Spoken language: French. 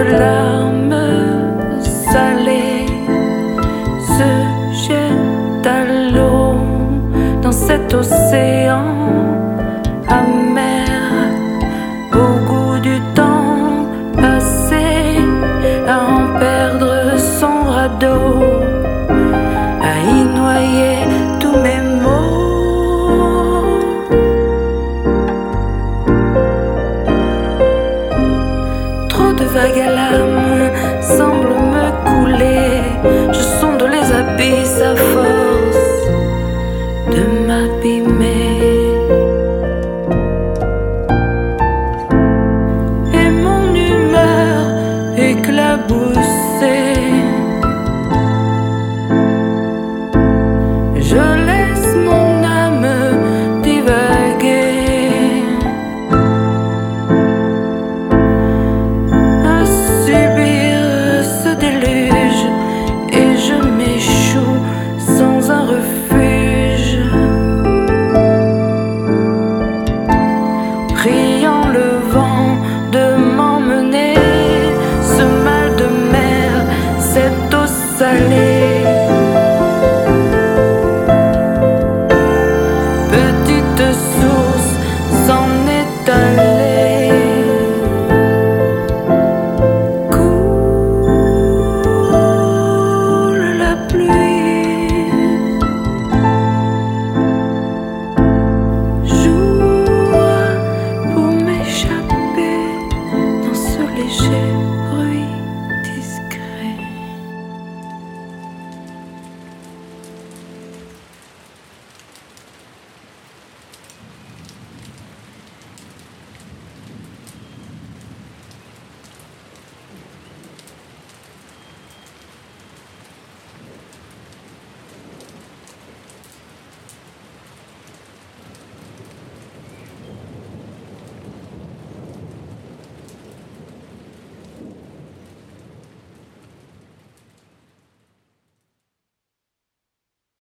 larmes salées se jettent à l'eau dans cet océan amer au goût du temps passé à en perdre son radeau, à y noyer tous mes mots. Trop de vagues à l'âme semblent me couler, je sonde les abysses à force de m'abîmer.